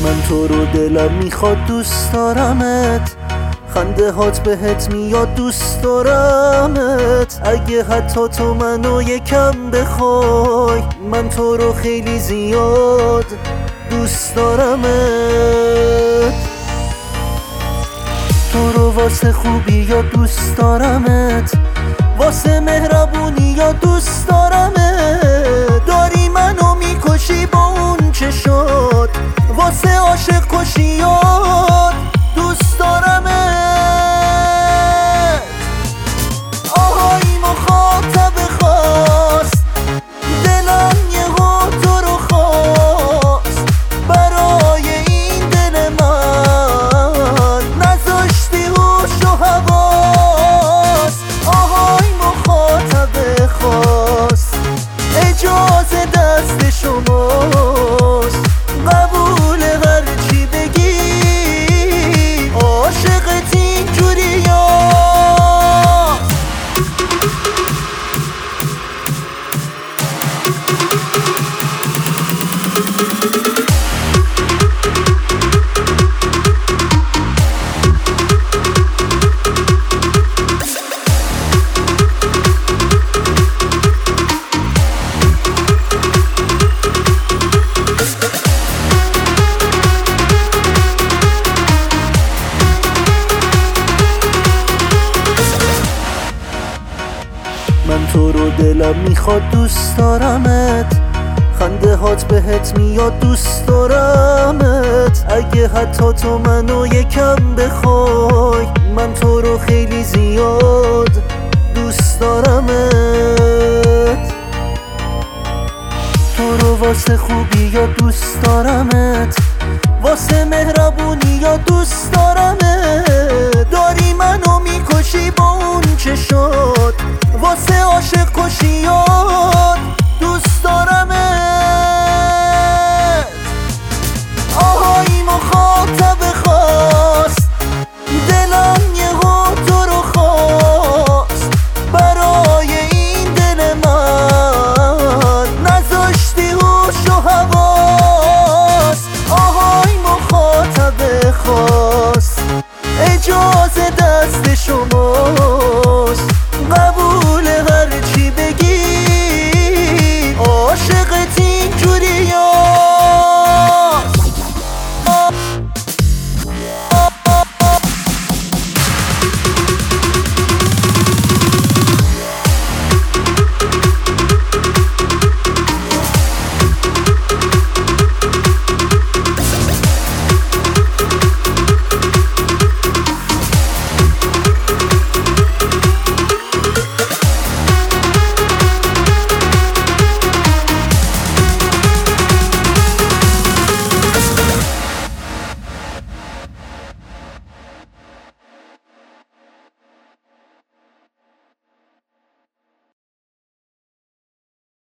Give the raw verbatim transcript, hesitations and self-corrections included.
من تو رو دلم میخواد دوست دارمت، خنده هات بهت میاد دوست دارمت. اگه حتی تو منو یکم بخوای، من تو رو خیلی زیاد دوست دارمت. تو رو واسه خوبی یا دوست دارمت، واسه مهربونی یا دوست دارمت. داری منو میکشی با اون چشات، واسه عاشق کشیات دوست دارمت. آهای مخاطب خاص، دلم یهو تو رو خواست. برای این دل من نذاشتی هوش و حواس. آهای مخاطب خاص، اجازه دست شماست. قبول هر چی بگی، عاشقت اینجوریا. من تو رو دلم میخواد دوست دارمت، خنده هات بهت میاد دوست دارمت. اگه حتی تو منو یکم بخوای، من تو رو خیلی زیاد دوست دارمت. تو رو واسه خوبی یا دوست دارمت، واسه مهربونی یا دوست دارمت. داری منو میکشی با اون چشات، واسه عاشق کشیات دوست دارمت.